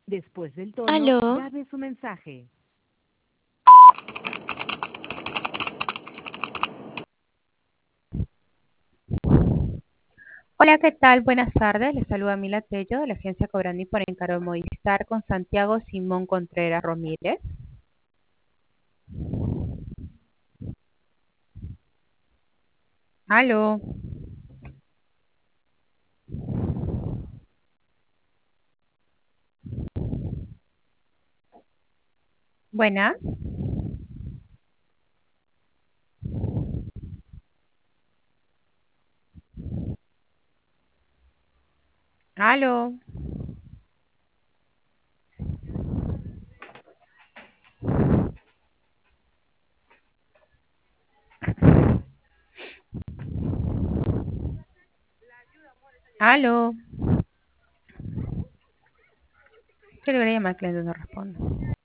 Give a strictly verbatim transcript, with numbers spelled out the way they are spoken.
Después del tono, Aló. grabe su mensaje. Hola, ¿qué tal? Buenas tardes. Les saluda Mila Tello de la agencia Cobrandi por encargo de Movistar con Santiago Simón Contreras Romírez. Aló. Buenas. Aló. Aló. ¿Qué le voy a llamar al cliente? No responde.